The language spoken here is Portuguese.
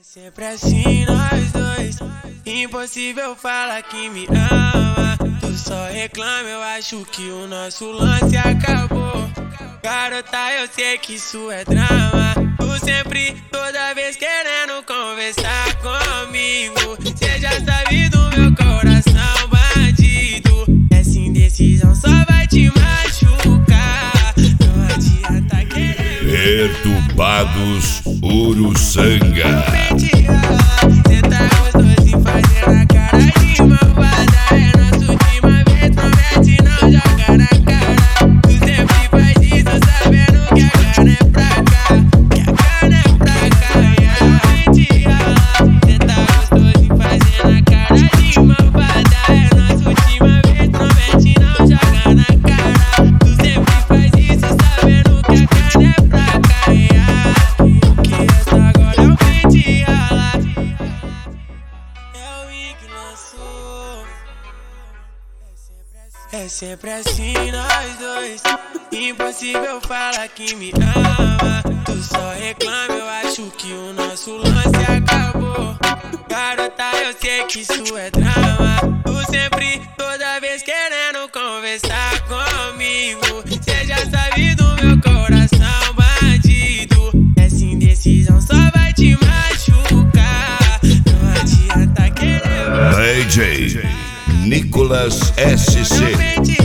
Sempre assim nós dois, impossível falar que me ama. Tu só reclama, eu acho que o nosso lance acabou. Garota, eu sei que isso é drama. Tu sempre, toda vez querendo conversar comigo. Cê já sabe do meu coração bandido. Essa indecisão só vai te machucar. Não adianta querer. Perturbados Uruçanga. Cê tá gostosinho fazendo a cara de malvada. É nossa última vez, promete não joga na cara. Tu sempre faz isso sabendo que a cana é pra cá. Que a cana é pra cá, Cê tá gostosinho fazendo a cara de malvada. É nossa última vez, promete não joga na cara. Tu sempre faz isso sabendo que a cana é pra cá. Que essa agora é o pente rala. É o I que lançou. É sempre assim nós dois, impossível falar que me ama. Tu só reclama, eu acho que o nosso lance acabou. Garota, eu sei que isso é drama. Tu sempre, toda vez querendo conversar comigo. Cê já sabe do meu coração bandido. Essa indecisão só vai te machucar. Não adianta querer. DJ Nicolas SC.